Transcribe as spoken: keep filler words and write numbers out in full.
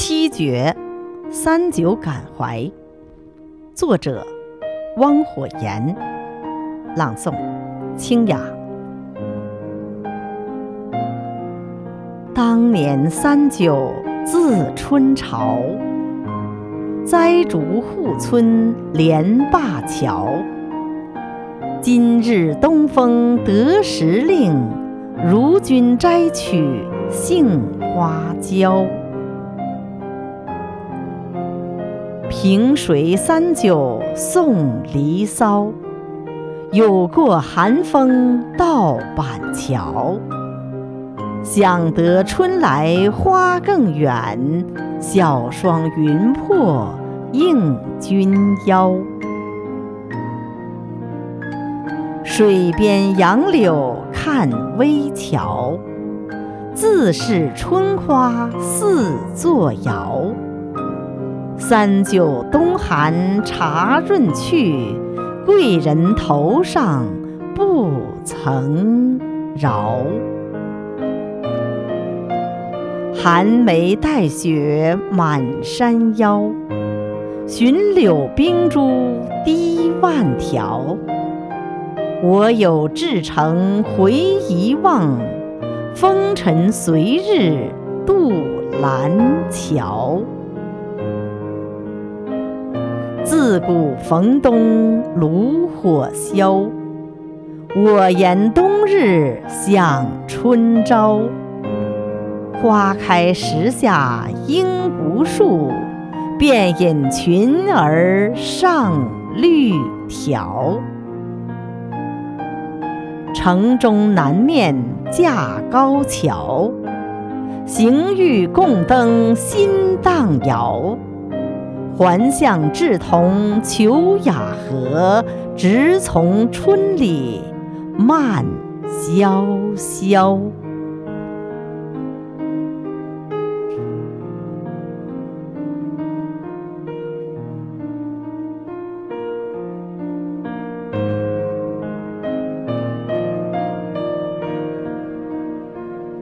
七绝三九感怀，作者汪火炎，朗诵清雅。当年三九自春朝，栽竹护村连灞桥。今日东风得时令，如君摘取杏花蕉。平水三九送离骚，有过寒风到板桥。想得春来花更远，小霜云破映君腰。水边杨柳看微桥，自是春花似作谣。三九冬寒茶润去，贵人头上不曾饶。寒梅带雪满山腰，寻柳冰珠滴万条。我有至诚回遗忘，风尘随日渡蓝桥。自古逢冬炉火烧，我言冬日想春朝。花开时下应不树，便引群儿上绿条。城中南面架高桥，行欲共登新荡摇。还向志同求雅和，直从春里慢萧萧。